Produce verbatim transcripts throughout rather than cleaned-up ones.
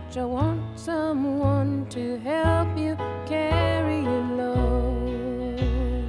Don't you want someone to help you carry your load?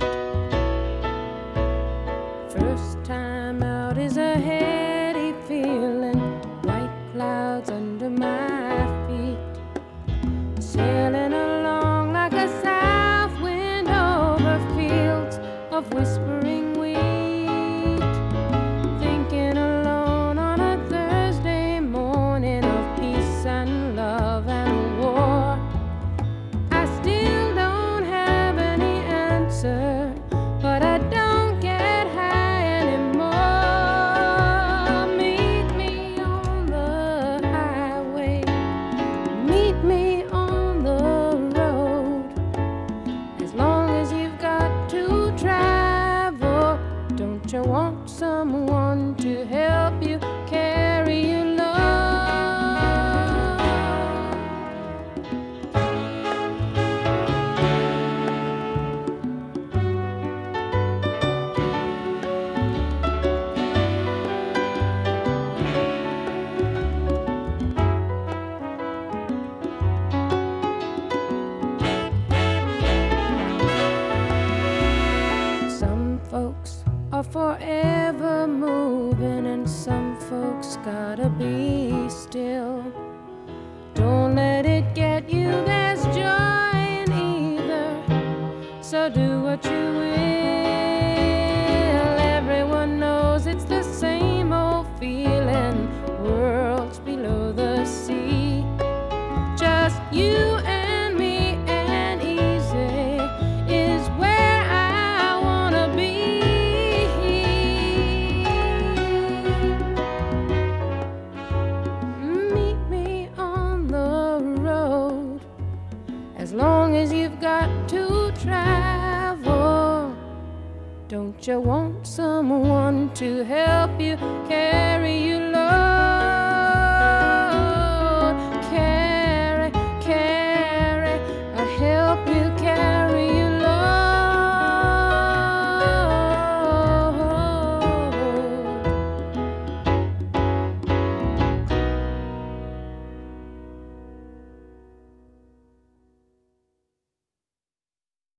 First time out is a heady feeling, white clouds under my feet, sailing along like a south wind over fields of whispering wheat, thinking alone on a Thursday morning of peace and love and war. I still don't have any answer, but I don't get high anymore. Meet me on the highway, meet me on the road. As long as you've got to travel, don't you want someone to help you carry your load? Some folks are forever moving, and some folks gotta be still. Don't let it get you, there's joy in either, so do what you will. Everyone knows it's the same old feeling, worlds below the sea. Just you and me and easy is where I wanna be. Meet me on the road. As long as you've got to travel, don't you want someone to help you carry your load?